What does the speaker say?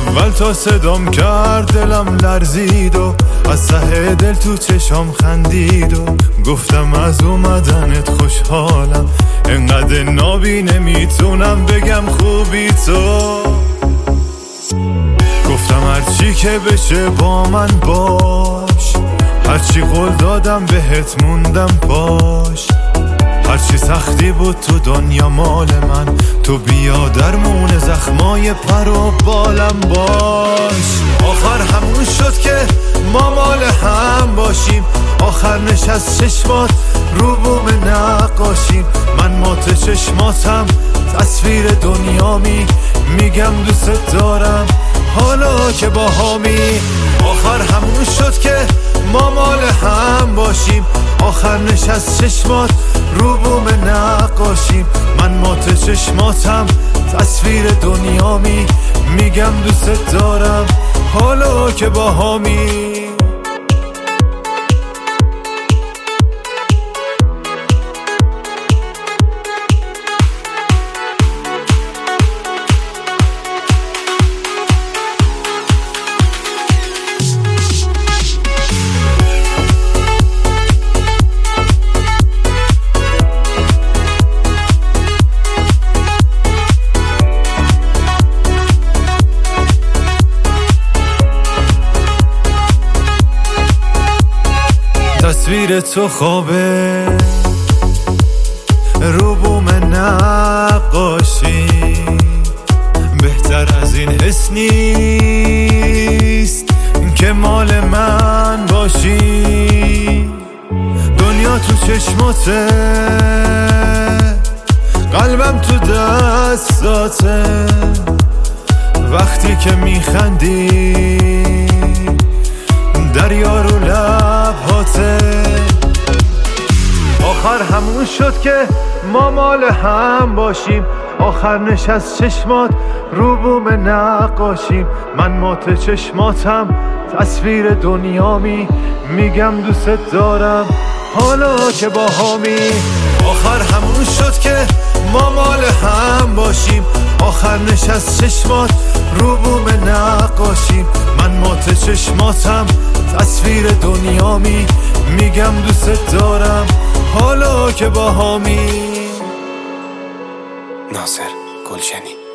اول تا صدام کرد دلم لرزید و از ته دل تو چشام خندید و گفتم از اومدنت خوشحالم، انقدر نابی نمیتونم بگم خوبی تو. گفتم هرچی که بشه با من باش، هرچی قول دادم بهت موندم باش، هرچی سختی بود تو دنیا مال من، تو بیا درمون زخمای پر و بالم باش. آخر همون شد که ما مال هم باشیم، آخر نشست چشمات رو بوم نقاشیم، من مات چشماتم تصویر دنیا میگم دوست دارم حالا که با هامی. آخر همون شد که ما مال هم باشیم، آخر نشست چشمات رو بوم نقاشیم، من مات چشماتم تصویر دنیا میگم دوست دارم حالا که با هامی. تصویر تو خوابه رو بوم نقاشی، بهتر از این حس نیست که مال من باشی. دنیا تو چشماته، قلبم تو دستاته، وقتی که میخندی دریا رو لبهاته. آخر همون شد که ما مال هم باشیم، آخر نشست چشمات رو بوم نقاشیم، من مات چشماتم تصویر دنیا میگم دوست دارم حالا که با هامی. آخر همون شد که ما مال هم باشیم، آخر نشست چشمات رو بوم نقاشیم، من مات چشماتم تصویر دنیا میگم دوست دارم حالا که با هامی. ناصر گلشنی.